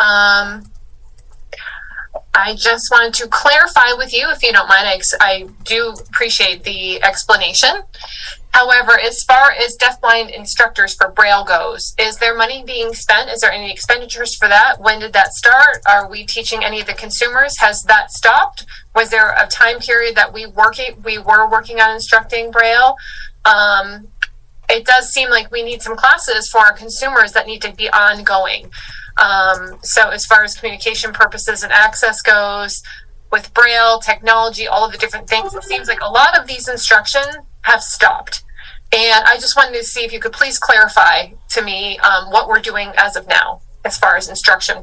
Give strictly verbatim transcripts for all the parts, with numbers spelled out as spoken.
Um, I just wanted to clarify with you, if you don't mind, I, I do appreciate the explanation. However, as far as deafblind instructors for Braille goes, is there money being spent? Is there any expenditures for that? When did that start? Are we teaching any of the consumers? Has that stopped? Was there a time period that we working we were working on instructing Braille? Um, it does seem like we need some classes for our consumers that need to be ongoing. Um, so as far as communication purposes and access goes, with Braille, technology, all of the different things, it seems like a lot of these instruction have stopped. And I just wanted to see if you could please clarify to me um, what we're doing as of now, as far as instruction.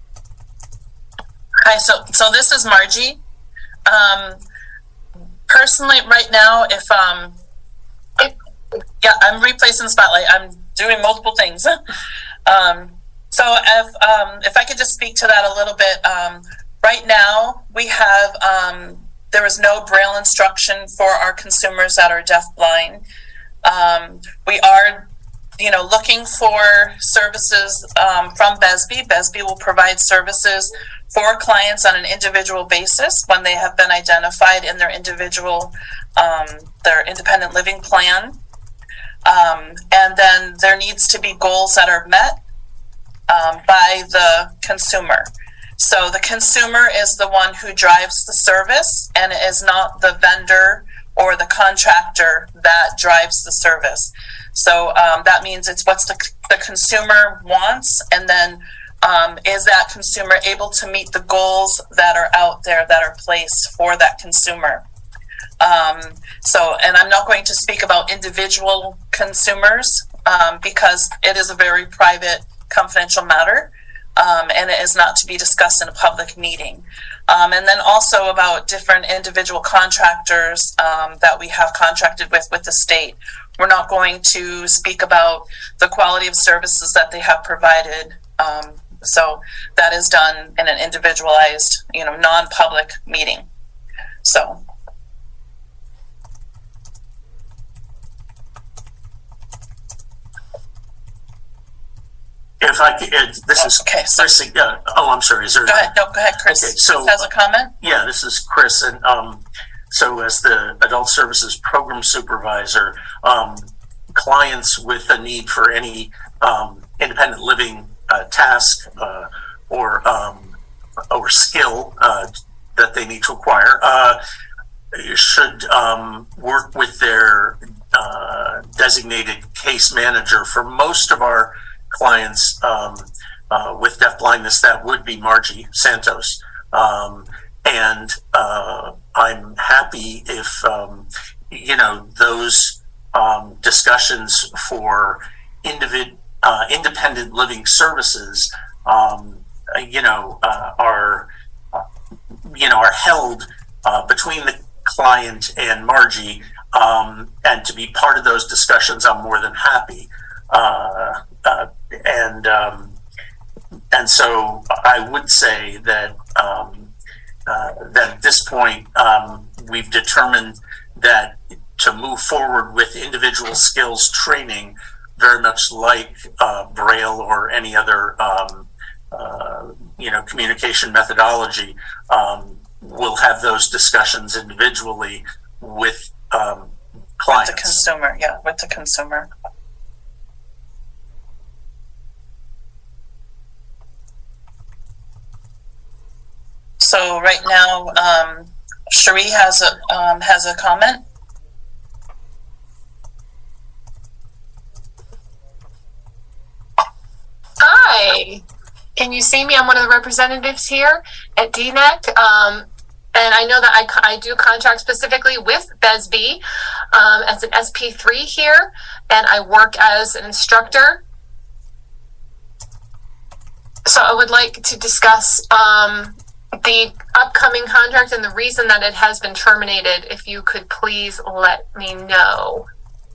Hi, so, so this is Margie. Um, personally, right now, if, um, if, yeah, I'm replacing Spotlight. I'm doing multiple things. um, So if um, if I could just speak to that a little bit, um, right now we have um, there is no Braille instruction for our consumers that are deafblind. Um, we are, you know, looking for services um, from B E S B. B E S B will provide services for clients on an individual basis when they have been identified in their individual, um, their independent living plan. Um, and then there needs to be goals that are met um, by the consumer. So the consumer is the one who drives the service, and it is not the vendor or the contractor that drives the service. So um, that means it's what's the, the consumer wants, and then um, is that consumer able to meet the goals that are out there that are placed for that consumer. Um, so, and I'm not going to speak about individual consumers um, because it is a very private, confidential matter. Um, and it is not to be discussed in a public meeting. Um, and then also about different individual contractors um, that we have contracted with with the state. We're not going to speak about the quality of services that they have provided. Um, so that is done in an individualized, you know, non-public meeting. So. If I could, uh, this is okay, Chris. Uh, oh, I'm sorry. Is there? Go ahead. No, go ahead, Chris. Okay, so Chris has a comment. Yeah, this is Chris, and um, so as the Adult Services Program Supervisor, um, clients with a need for any um, independent living uh, task uh, or um, or skill uh, that they need to acquire uh, should um, work with their uh, designated case manager. For most of our clients um, uh, with deafblindness, that would be Margie Santos. Um, and uh, I'm happy if, um, you know, those um, discussions for individ- uh, independent living services, um, you know, uh, are, uh, you know, are held uh, between the client and Margie. Um, and to be part of those discussions, I'm more than happy. Uh, uh, and um, and so I would say that um, uh, that at this point um, we've determined that to move forward with individual skills training, very much like uh, Braille or any other um, uh, you know communication methodology, um, we'll have those discussions individually with um, clients. With the consumer, yeah, with the consumer. So right now, um, Cherie has a um, has a comment. Hi, can you see me? I'm one of the representatives here at D N E C, um, and I know that I, I do contract specifically with B E S B um, as an S P three here, and I work as an instructor. So I would like to discuss um, the upcoming contract and the reason that it has been terminated. If you could please let me know.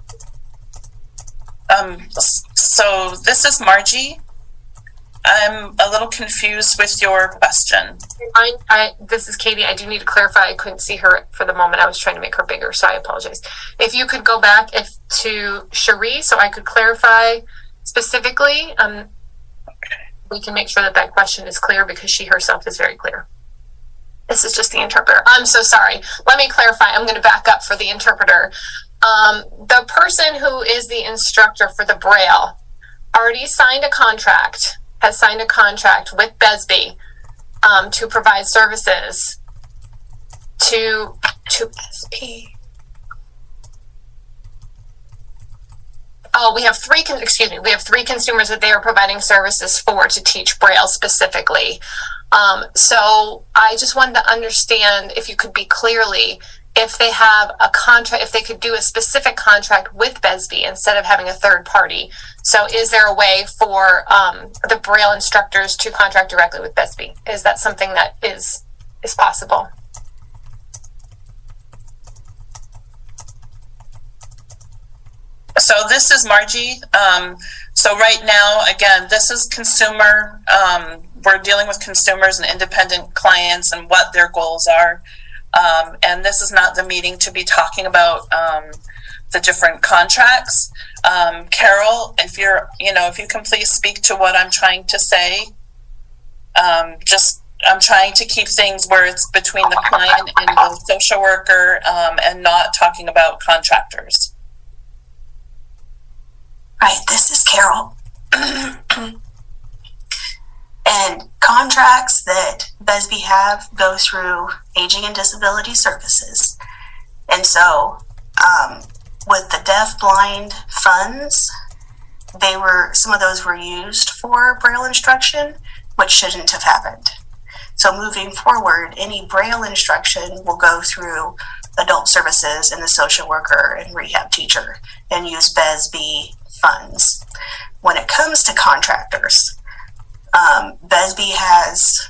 Um, so this is Margie. I'm a little confused with your question. I, I, this is Katie. I do need to clarify. I couldn't see her for the moment. I was trying to make her bigger, so I apologize. If you could go back if to Cherie so I could clarify specifically. Um, we can make sure that that question is clear because she herself is very clear. This is just the interpreter. I'm so sorry. Let me clarify. I'm going to back up for the interpreter. Um, the person who is the instructor for the Braille already signed a contract, has signed a contract with B E S B um, to provide services to, to B E S B. Oh, we have three, excuse me, we have three consumers that they are providing services for to teach Braille specifically. Um, so I just wanted to understand if you could be clearly, if they have a contract, if they could do a specific contract with B E S B instead of having a third party. So is there a way for um, the Braille instructors to contract directly with B E S B? Is that something that is is possible? So this is Margie. Um, so right now, again, this is consumer. Um, we're dealing with consumers and independent clients and what their goals are. Um, and this is not the meeting to be talking about um, the different contracts. Um, Carol, if you're, you know, if you can please speak to what I'm trying to say. Um, just, I'm trying to keep things where it's between the client and the social worker um, and not talking about contractors. Right, this is Carol. And contracts that B E S B have go through Aging and Disability Services. And so um, with the deaf-blind funds, they were, some of those were used for Braille instruction, which shouldn't have happened. So moving forward, any Braille instruction will go through adult services and the social worker and rehab teacher and use B E S B funds. When it comes to contractors, um, B E S B has,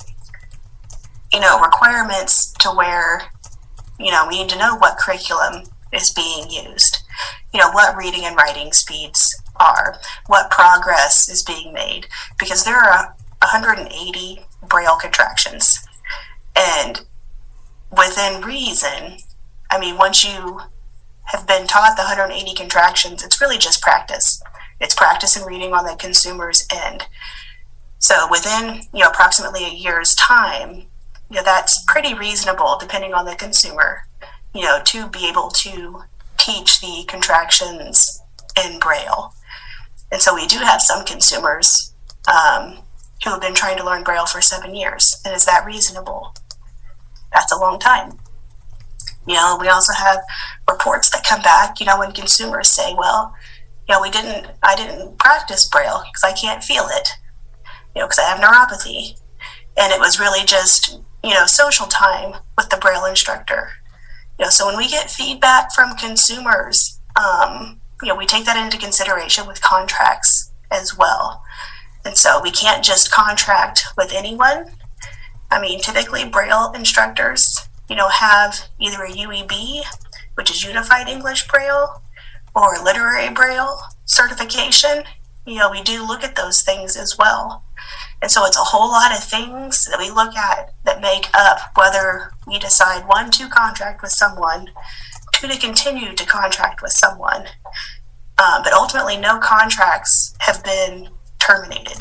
you know, requirements to where, you know, we need to know what curriculum is being used, you know, what reading and writing speeds are, what progress is being made, because there are one hundred eighty Braille contractions. And within reason, I mean, once you have been taught the one hundred eighty contractions, it's really just practice. It's practice and reading on the consumer's end. So within, you know, approximately a year's time, you know, that's pretty reasonable depending on the consumer, you know, to be able to teach the contractions in Braille. And so we do have some consumers um, who have been trying to learn Braille for seven years. And is that reasonable? That's a long time. You know, we also have reports that come back, you know, when consumers say, well, you know, we didn't, I didn't practice Braille because I can't feel it, you know, because I have neuropathy. And it was really just, you know, social time with the Braille instructor. You know, so when we get feedback from consumers, um, you know, we take that into consideration with contracts as well. And so we can't just contract with anyone. I mean, typically Braille instructors, you know, have either a U E B, which is Unified English Braille, or Literary Braille certification. You know, we do look at those things as well. And so it's a whole lot of things that we look at that make up whether we decide, one, to contract with someone, two, to continue to contract with someone. Um, but ultimately, no contracts have been terminated.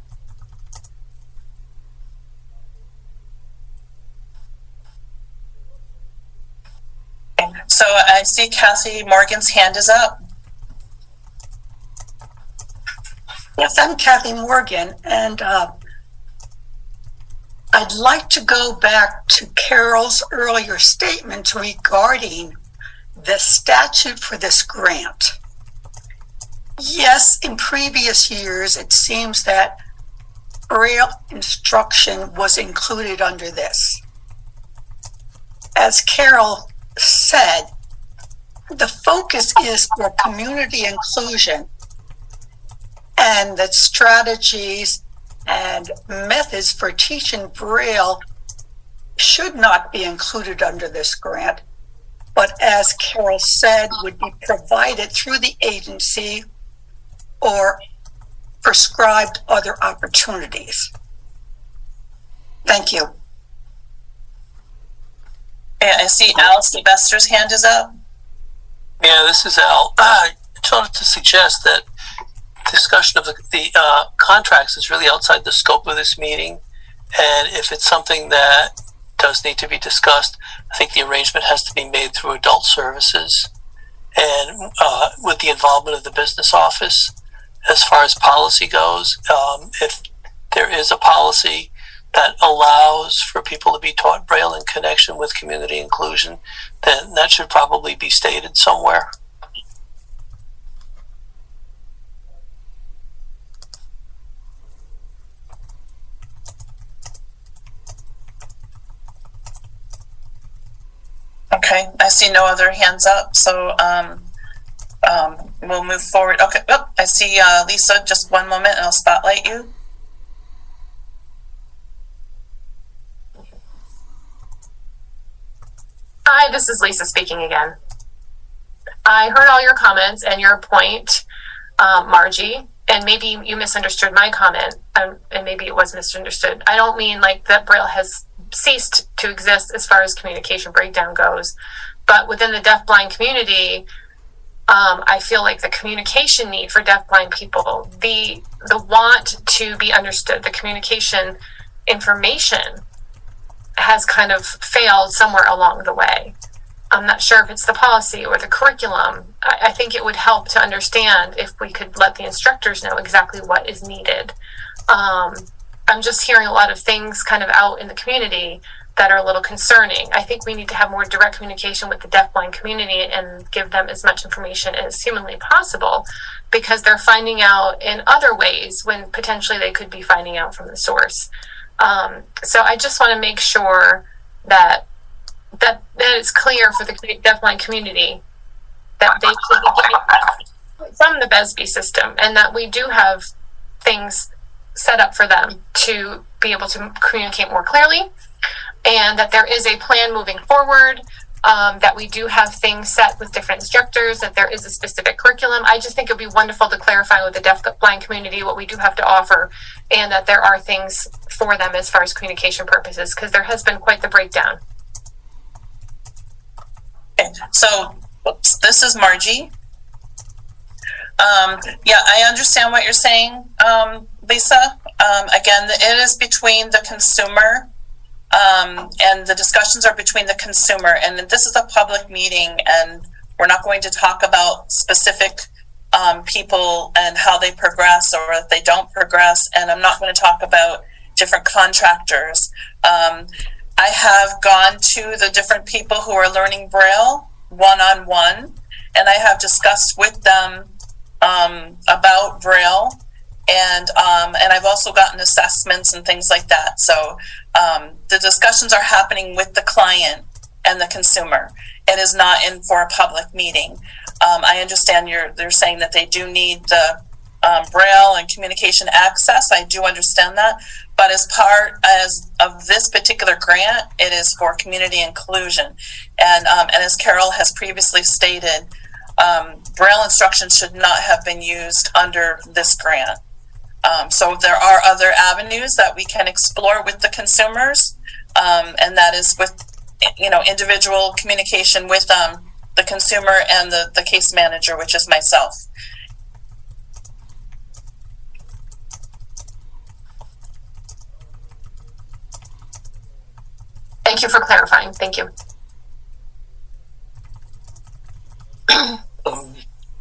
So I see Kathy Morgan's hand is up. Yes, I'm Kathy Morgan, and uh, I'd like to go back to Carol's earlier statement regarding the statute for this grant. Yes, in previous years, it seems that Braille instruction was included under this. As Carol said, the focus is for community inclusion, and that strategies and methods for teaching Braille should not be included under this grant, but as Carol said, would be provided through the agency or prescribed other opportunities. Thank you. Yeah, I see Al Sylvester's hand is up. Yeah, this is Al. I just wanted to suggest that discussion of the, the uh, contracts is really outside the scope of this meeting. And if it's something that does need to be discussed, I think the arrangement has to be made through adult services and uh, with the involvement of the business office. As far as policy goes, um, if there is a policy that allows for people to be taught Braille in connection with community inclusion, then that should probably be stated somewhere. Okay, I see no other hands up, so um, um, we'll move forward. Okay, oh, I see uh, Lisa, just one moment and I'll spotlight you. Hi, this is Lisa speaking again. I heard all your comments and your point, um, Margie, and maybe you misunderstood my comment, um, and maybe it was misunderstood. I don't mean like that Braille has ceased to exist as far as communication breakdown goes, but within the deafblind community, um, I feel like the communication need for deafblind people, the the want to be understood, the communication information has kind of failed somewhere along the way. I'm not sure if it's the policy or the curriculum. I, I think it would help to understand if we could let the instructors know exactly what is needed. Um, I'm just hearing a lot of things kind of out in the community that are a little concerning. I think we need to have more direct communication with the deafblind community and give them as much information as humanly possible, because they're finding out in other ways when potentially they could be finding out from the source. Um, so I just want to make sure that that that it's clear for the deafblind community that they should be getting from the B E S B system, and that we do have things set up for them to be able to communicate more clearly, and that there is a plan moving forward, um, that we do have things set with different instructors, that there is a specific curriculum. I just think it would be wonderful to clarify with the deafblind community what we do have to offer, and that there are things for them as far as communication purposes, because there has been quite the breakdown. Okay, so oops, this is Margie. Um, yeah, I understand what you're saying, um, Lisa. Um, again, it is between the consumer, um, and the discussions are between the consumer. And this is a public meeting, and we're not going to talk about specific um, people and how they progress or if they don't progress. And I'm not going to talk about different contractors. Um, I have gone to the different people who are learning Braille one-on-one, and I have discussed with them um, about Braille, and um, and I've also gotten assessments and things like that. So um, the discussions are happening with the client and the consumer. It is not in for a public meeting. Um, I understand you're they're saying that they do need the um, Braille and communication access. I do understand that, but as part as of this particular grant, it is for community inclusion, and um, and as Carol has previously stated, um, Braille instruction should not have been used under this grant. Um, so there are other avenues that we can explore with the consumers, um, and that is with, you know, individual communication with um, the consumer and the, the case manager, which is myself. Thank you for clarifying. Thank you. Um,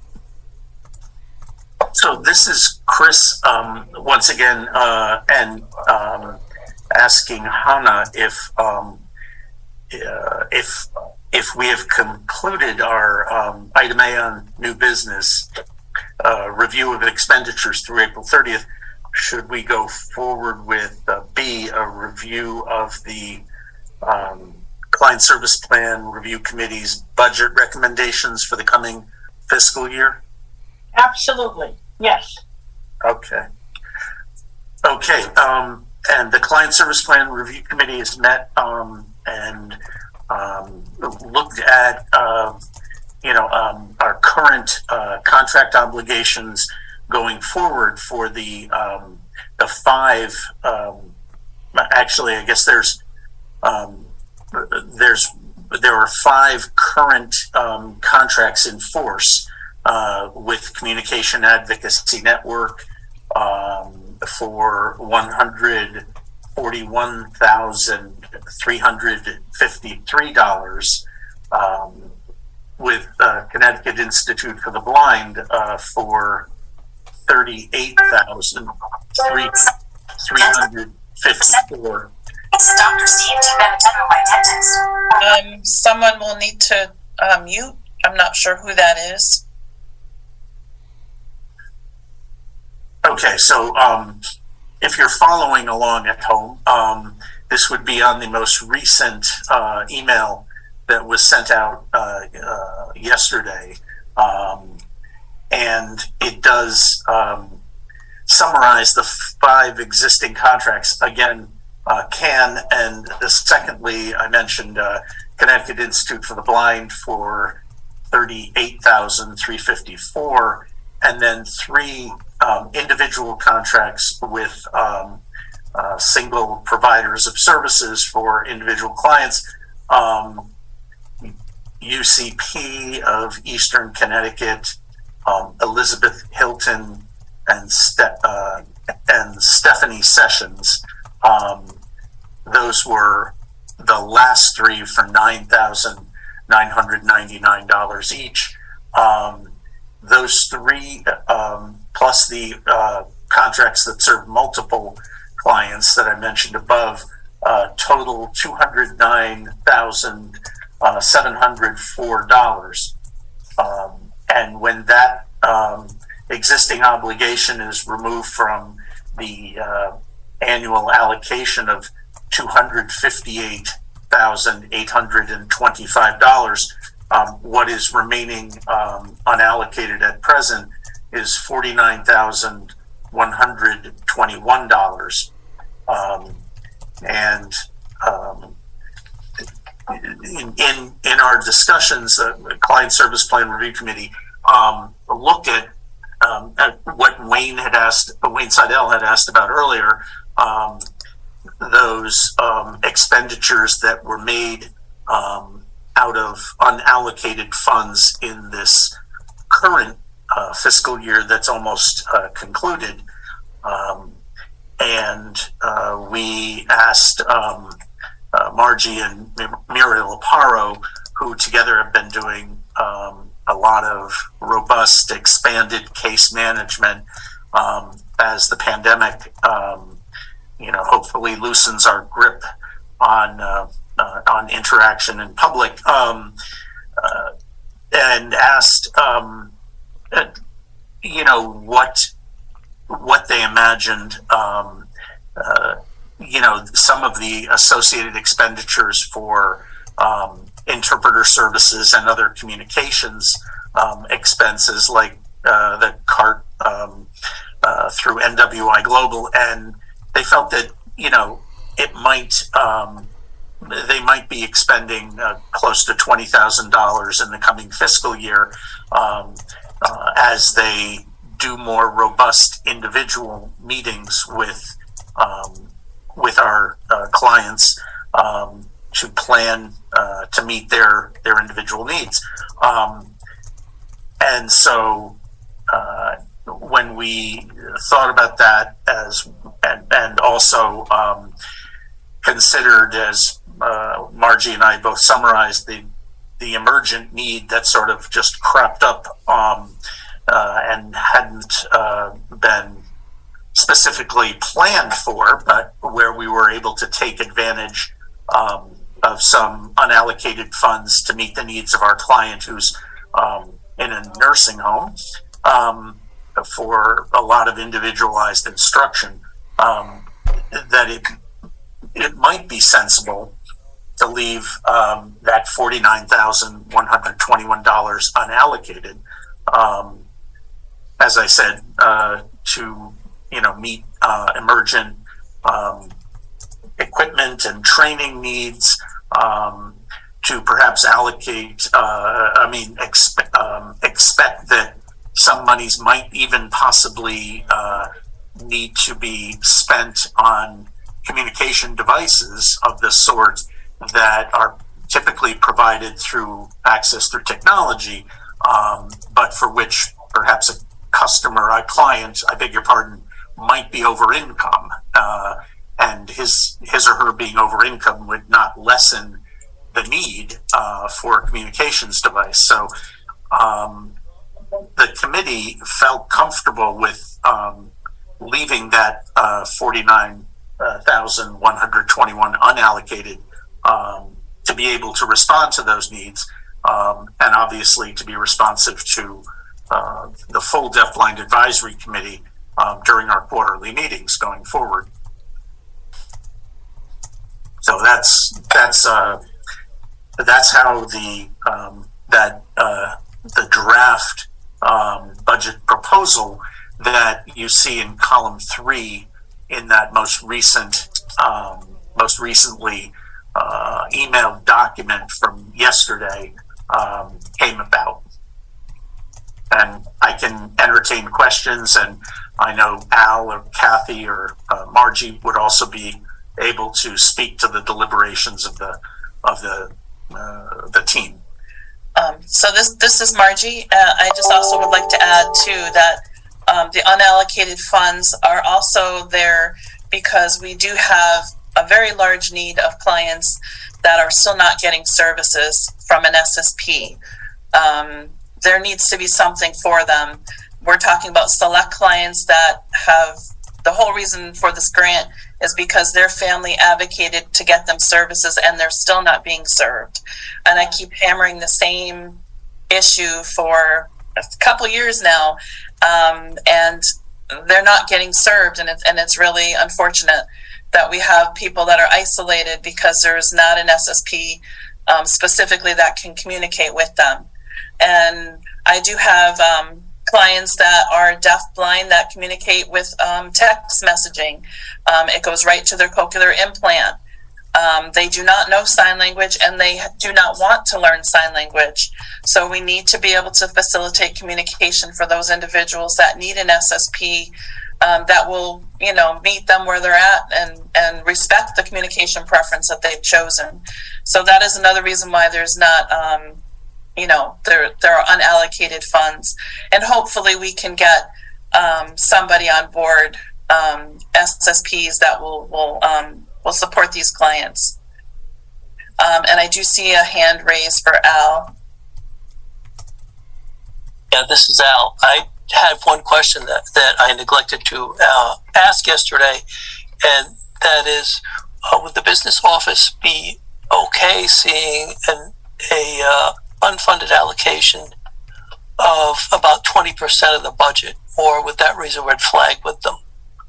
so this is Chris um, once again, uh, and um, asking Hannah if um, uh, if if we have concluded our um, item A on new business uh, review of expenditures through April thirtieth. Should we go forward with uh, B, a review of the um, Client Service Plan Review Committee's budget recommendations for the coming fiscal year? Absolutely, yes. Okay. Okay, um, and the Client Service Plan Review Committee has met um, and um, looked at, uh, you know, um, our current uh, contract obligations going forward for the um, the five. Um, actually, I guess there's um, there's there are five current um, contracts in force uh, with Communication Advocacy Network um, for one hundred forty-one thousand three hundred fifty-three dollars, um, with uh, Connecticut Institute for the Blind uh, for thirty-eight thousand three hundred fifty-four dollars. Doctor Steve Benedetto, my dentist. Um, someone will need to uh, mute. I'm not sure who that is. Okay, so um, if you're following along at home, um, this would be on the most recent uh, email that was sent out uh, uh, yesterday. Um, and it does um, summarize the five existing contracts. Again, uh, CAN, and uh, secondly, I mentioned uh, Connecticut Institute for the Blind for thirty-eight thousand three hundred fifty-four dollars, and then three um, individual contracts with um, uh, single providers of services for individual clients. Um, U C P of Eastern Connecticut, um, Elizabeth Hilton, and Ste- uh, and Stephanie Sessions. Um, those were the last three for nine thousand nine hundred ninety-nine dollars each. Um, those three, um, plus the uh, contracts that serve multiple clients that I mentioned above, uh, total two hundred nine thousand seven hundred four dollars. Um, and when that um, existing obligation is removed from the uh, annual allocation of two hundred fifty-eight thousand eight hundred twenty-five dollars, um, what is remaining um, unallocated at present is forty-nine thousand one hundred twenty-one dollars. Um, and um, in, in in our discussions, the uh, Client Service Plan Review Committee um, looked at, um, at what Wayne had asked, Wayne Seidel had asked about earlier, um, those um, expenditures that were made um, out of unallocated funds in this current uh, fiscal year that's almost uh, concluded. Um, and uh, we asked um, uh, Margie and Muriel Aparo, who together have been doing um, a lot of robust, expanded case management um, as the pandemic um, you know, hopefully loosens our grip on uh, uh, on interaction in public, um, uh, and asked, um, uh, you know, what what they imagined, um, uh, you know, some of the associated expenditures for um, interpreter services and other communications um, expenses, like uh, the CART um, uh, through N W I Global, and they felt that, you know, it might, um, they might be expending uh, close to twenty thousand dollars in the coming fiscal year um, uh, as they do more robust individual meetings with um, with our uh, clients um, to plan uh, to meet their their individual needs. Um, and so uh, when we thought about that as and, and also um, considered, as uh, Margie and I both summarized, the the emergent need that sort of just cropped up um, uh, and hadn't uh, been specifically planned for, but where we were able to take advantage um, of some unallocated funds to meet the needs of our client who's um, in a nursing home um, for a lot of individualized instruction, um, that it it might be sensible to leave um, that forty-nine thousand one hundred twenty-one dollars unallocated, um, as I said, uh, to you know meet uh, emergent um, equipment and training needs, um, to perhaps allocate. Uh, I mean, expect um, expect that some monies might even possibly uh, need to be spent on communication devices of this sort that are typically provided through access through technology, um, but for which perhaps a customer, a client, I beg your pardon, might be over income, uh, and his his or her being over income would not lessen the need uh, for a communications device. So um, the committee felt comfortable with um, leaving that uh, forty-nine thousand one hundred twenty-one unallocated um, to be able to respond to those needs, um, and obviously to be responsive to uh, the full Deafblind Advisory Committee um, during our quarterly meetings going forward. So that's that's uh, that's how the um, that uh, the draft um, budget proposal that you see in column three in that most recent, um, most recently uh, emailed document from yesterday um, came about. And I can entertain questions, and I know Al or Kathy or uh, Margie would also be able to speak to the deliberations of the of the uh, the team. Um, so this this is Margie. Uh, I just also would like to add too that um, the unallocated funds are also there because we do have a very large need of clients that are still not getting services from an S S P. Um, there needs to be something for them. We're talking about select clients that have, the whole reason for this grant is because their family advocated to get them services and they're still not being served. And I keep hammering the same issue for a couple years now, um, and they're not getting served, and it's, and it's really unfortunate that we have people that are isolated because there's not an S S P um, specifically that can communicate with them. And I do have um, clients that are deaf-blind that communicate with um, text messaging. Um, it goes right to their cochlear implant. Um, they do not know sign language, and they do not want to learn sign language. So we need to be able to facilitate communication for those individuals that need an S S P um, that will, you know, meet them where they're at and, and respect the communication preference that they've chosen. So that is another reason why there's not, um, you know, there there are unallocated funds. And hopefully we can get um, somebody on board, um, S S Ps that will, will um, will support these clients. Um, and I do see a hand raised for Al. Yeah, this is Al. I had one question that, that I neglected to uh, ask yesterday, and that is, uh, would the business office be okay seeing an a uh, unfunded allocation of about twenty percent of the budget, or would that raise a red flag with them?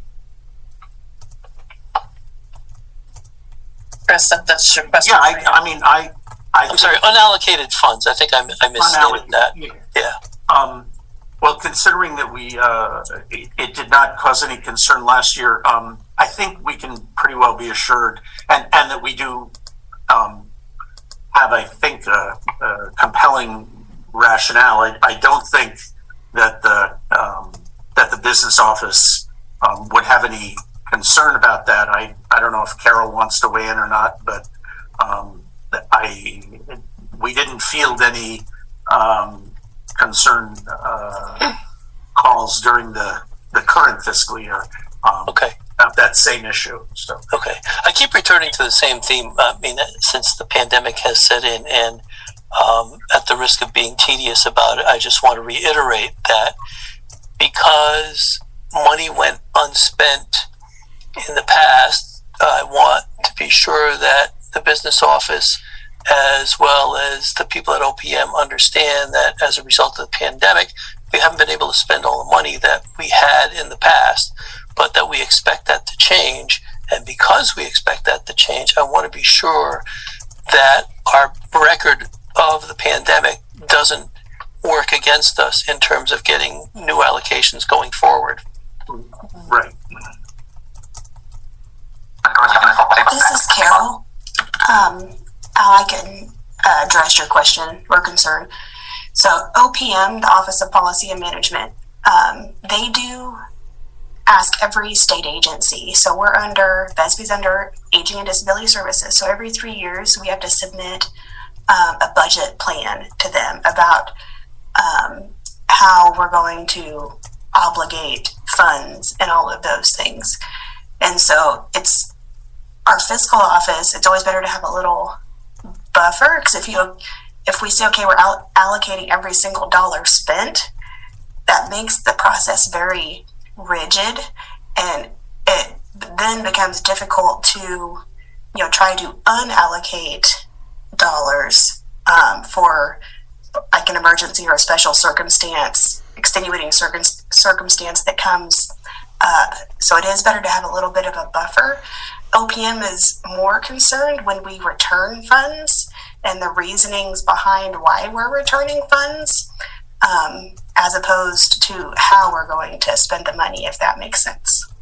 Chris, that's your question. Yeah, I, I mean, I, I I'm sorry, unallocated funds. I think I, I misstated that. Yeah. Um, well, considering that we uh, it, it did not cause any concern last year, um, I think we can pretty well be assured, and, and that we do um, have, I think, a, a compelling rationale. I, I don't think that the um, that the business office um, would have any concern about that. I, I don't know if Carol wants to weigh in or not, but um, I we didn't field any um, concern uh, calls during the, the current fiscal year um, okay. about that same issue. So okay, I keep returning to the same theme. I mean, since the pandemic has set in, and um, at the risk of being tedious about it, I just want to reiterate that because money went unspent in the past, I want to be sure that the business office, as well as the people at O P M, understand that as a result of the pandemic, we haven't been able to spend all the money that we had in the past, but that we expect that to change. And because we expect that to change, I want to be sure that our record of the pandemic doesn't work against us in terms of getting new allocations going forward. right. This is Carol. Um, Al, I can uh, address your question or concern. So O P M, the Office of Policy and Management, um, they do ask every state agency. So we're under, B E S B's under Aging and Disability Services. So every three years we have to submit um, a budget plan to them about um, how we're going to obligate funds and all of those things. And so it's our fiscal office. It's always better to have a little buffer, because if you if we say, okay, we're all allocating every single dollar spent, that makes the process very rigid, and it then becomes difficult to, you know, try to unallocate dollars um, for like an emergency or a special circumstance, extenuating circum- circumstance that comes. Uh, so it is better to have a little bit of a buffer. O P M is more concerned when we return funds and the reasonings behind why we're returning funds, um, as opposed to how we're going to spend the money, if that makes sense.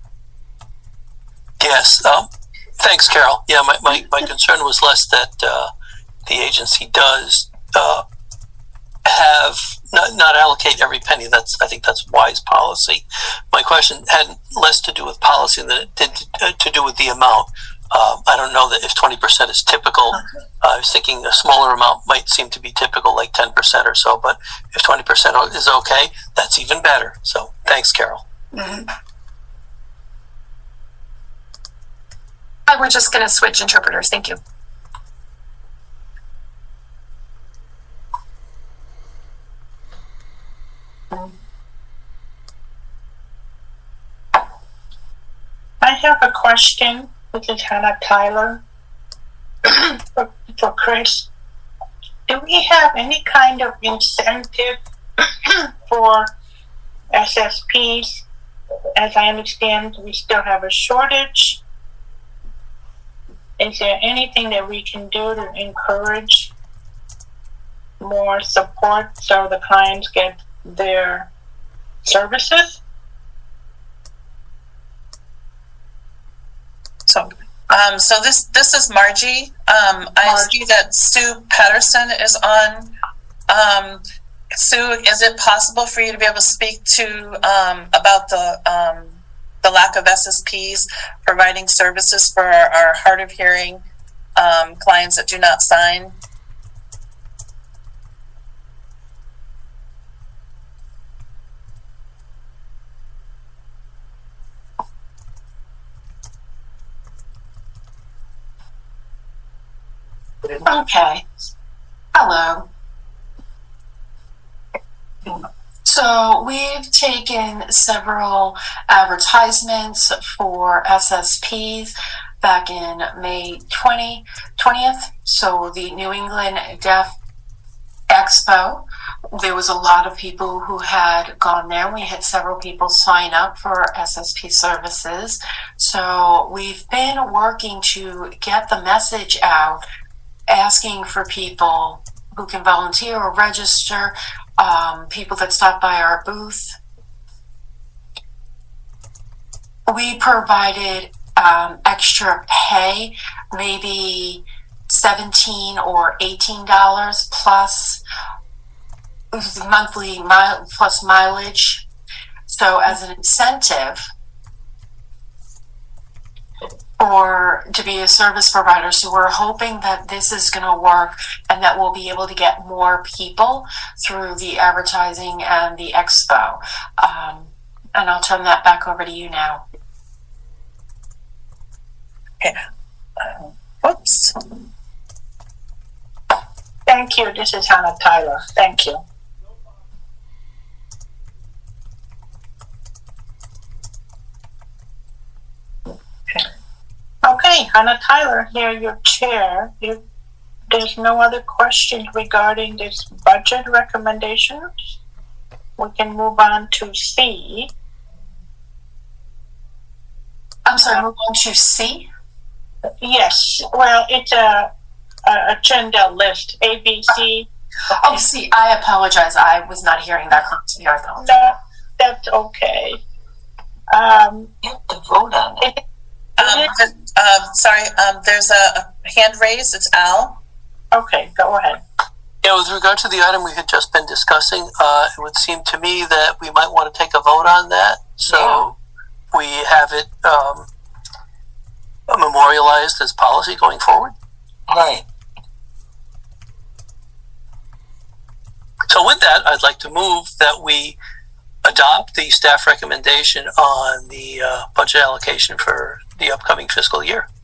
Yes. Um, thanks, Carol. Yeah, my, my, my concern was less that uh, the agency does uh, have not, not allocate every penny. That's I think that's wise policy. My question had less to do with policy than it did to, to do with the amount. Um, I don't know that if twenty percent is typical. Uh, I was thinking a smaller amount might seem to be typical, like ten percent or so. But if twenty percent is okay, that's even better. So thanks, Carol. Mm-hmm. We're just going to switch interpreters. Thank you. I have a question. This is Hannah Tyler for, for Chris. Do we have any kind of incentive for S S Ps? As I understand, we still have a shortage. Is there anything that we can do to encourage more support so the clients get their services? So, um, so this this is Margie. Um, I Margie. see that Sue Patterson is on. Um, Sue, is it possible for you to be able to speak to um, about the um, the lack of S S Ps providing services for our, our hard of hearing um, clients that do not sign? Okay. Hello. So we've taken several advertisements for S S Ps back in May twentieth. So the New England Deaf Expo, there was a lot of people who had gone there. We had several people sign up for S S P services. So we've been working to get the message out, asking for people who can volunteer or register, um, people that stop by our booth. We provided um, extra pay, maybe seventeen or eighteen dollars plus monthly mile, plus mileage. So as an incentive, or to be a service provider. So we're hoping that this is going to work and that we'll be able to get more people through the advertising and the expo. Um, and I'll turn that back over to you now. Yeah. Uh, whoops. Thank you. This is Hannah Tyler. Thank you. Okay, Hannah Tyler, here your chair. If there's no other questions regarding this budget recommendations, we can move on to C. I'm sorry, move on to C? Yes, well, it's a, a agenda list, A, B, C. Oh, C, I apologize. I was not hearing that correctly. I apologize. No, that's okay. Um, You have to vote on it. it Um, but, um, sorry, um, there's a, a hand raised. It's Al. okay, go ahead. Yeah, with regard to the item we had just been discussing, uh, it would seem to me that we might want to take a vote on that. So yeah. we have it um, memorialized as policy going forward. Right. So So with that, I'd like to move that we adopt the staff recommendation on the uh, budget allocation for the upcoming fiscal year.